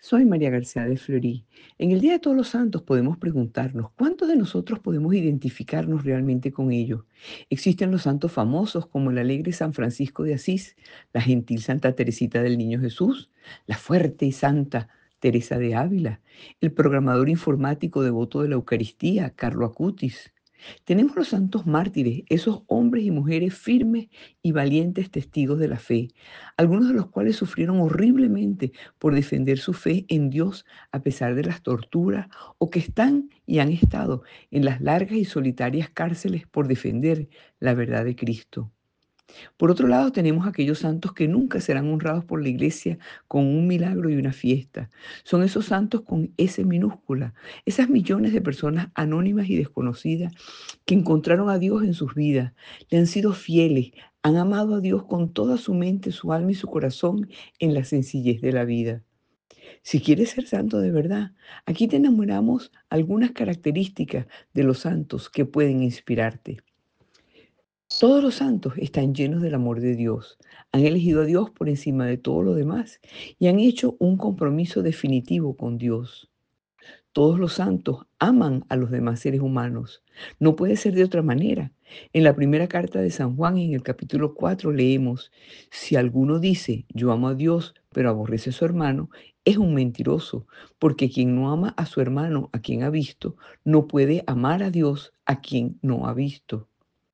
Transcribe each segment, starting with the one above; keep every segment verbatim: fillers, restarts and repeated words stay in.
Soy María García de Fleury. En el Día de Todos los Santos podemos preguntarnos, ¿cuántos de nosotros podemos identificarnos realmente con ellos? Existen los santos famosos como el alegre San Francisco de Asís, la gentil Santa Teresita del Niño Jesús, la fuerte y santa Teresa de Ávila, el programador informático devoto de la Eucaristía, Carlo Acutis. Tenemos los santos mártires, esos hombres y mujeres firmes y valientes testigos de la fe, algunos de los cuales sufrieron horriblemente por defender su fe en Dios a pesar de las torturas, o que están y han estado en las largas y solitarias cárceles por defender la verdad de Cristo. Por otro lado, tenemos aquellos santos que nunca serán honrados por la iglesia con un milagro y una fiesta. Son esos santos con S minúscula, esas millones de personas anónimas y desconocidas que encontraron a Dios en sus vidas, le han sido fieles, han amado a Dios con toda su mente, su alma y su corazón en la sencillez de la vida. Si quieres ser santo de verdad, aquí te enumeramos algunas características de los santos que pueden inspirarte. Todos los santos están llenos del amor de Dios, han elegido a Dios por encima de todo lo demás y han hecho un compromiso definitivo con Dios. Todos los santos aman a los demás seres humanos. No puede ser de otra manera. En la primera carta de San Juan, en el capítulo cuatro, leemos, si alguno dice, yo amo a Dios, pero aborrece a su hermano, es un mentiroso, porque quien no ama a su hermano, a quien ha visto, no puede amar a Dios, a quien no ha visto.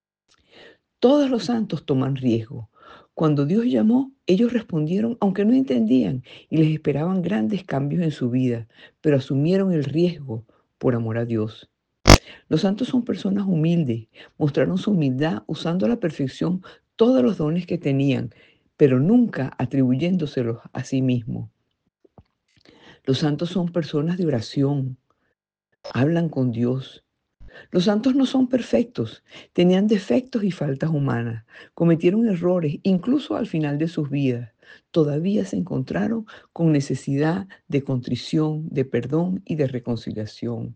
Todos los santos toman riesgo. Cuando Dios llamó, ellos respondieron aunque no entendían y les esperaban grandes cambios en su vida, pero asumieron el riesgo por amor a Dios. Los santos son personas humildes, mostraron su humildad usando a la perfección todos los dones que tenían, pero nunca atribuyéndoselos a sí mismos. Los santos son personas de oración, hablan con Dios. Los santos no son perfectos, tenían defectos y faltas humanas, cometieron errores, incluso al final de sus vidas. Todavía se encontraron con necesidad de contrición, de perdón y de reconciliación.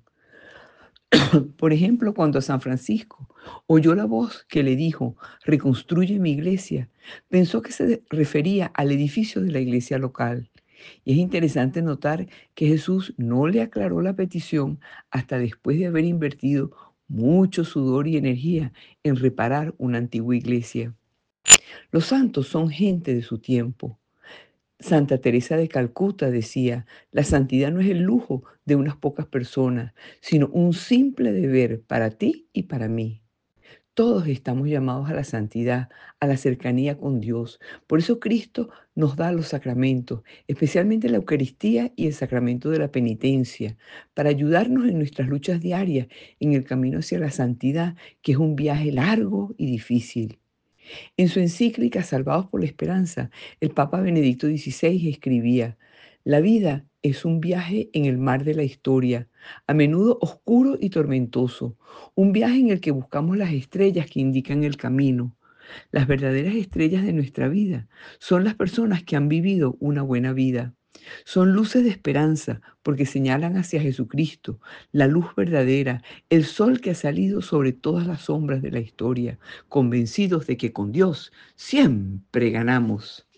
Por ejemplo, cuando San Francisco oyó la voz que le dijo, reconstruye mi iglesia, pensó que se refería al edificio de la iglesia local. Y es interesante notar que Jesús no le aclaró la petición hasta después de haber invertido mucho sudor y energía en reparar una antigua iglesia. Los santos son gente de su tiempo. Santa Teresa de Calcuta decía, la santidad no es el lujo de unas pocas personas, sino un simple deber para ti y para mí. Todos estamos llamados a la santidad, a la cercanía con Dios. Por eso Cristo nos da los sacramentos, especialmente la Eucaristía y el sacramento de la penitencia, para ayudarnos en nuestras luchas diarias en el camino hacia la santidad, que es un viaje largo y difícil. En su encíclica Salvados por la Esperanza, el Papa Benedicto dieciséis escribía, la vida es un viaje en el mar de la historia, a menudo oscuro y tormentoso, un viaje en el que buscamos las estrellas que indican el camino. Las verdaderas estrellas de nuestra vida son las personas que han vivido una buena vida. Son luces de esperanza porque señalan hacia Jesucristo, la luz verdadera, el sol que ha salido sobre todas las sombras de la historia, convencidos de que con Dios siempre ganamos.